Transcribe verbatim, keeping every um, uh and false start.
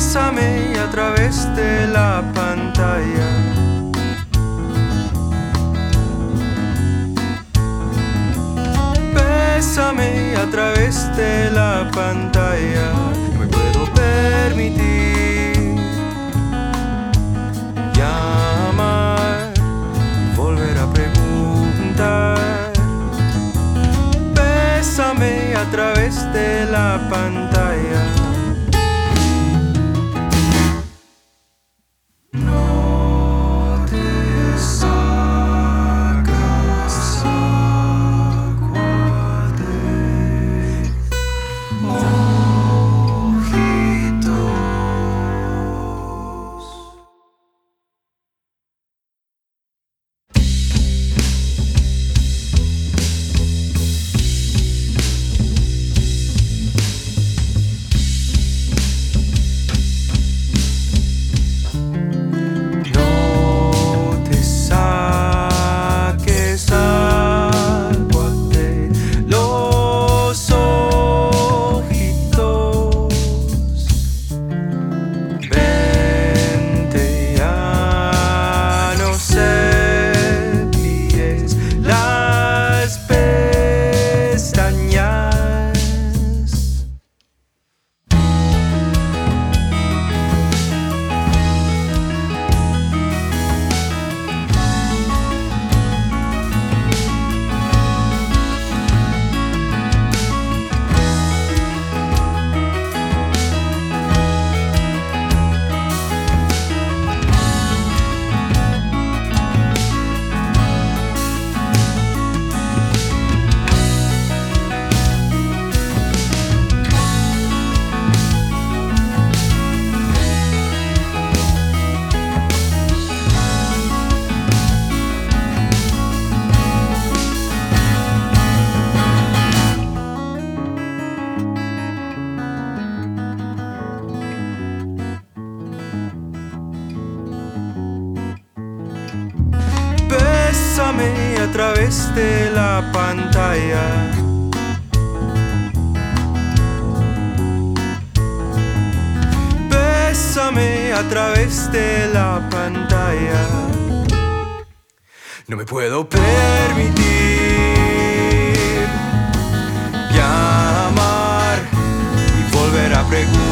Bésame a través de la pantalla. Bésame a través de la pantalla. No me puedo permitir llamar y volver a preguntar. Bésame a través de la pantalla. Bésame a través de la pantalla. Bésame a través de la pantalla. No me puedo permitir llamar y volver a preguntar.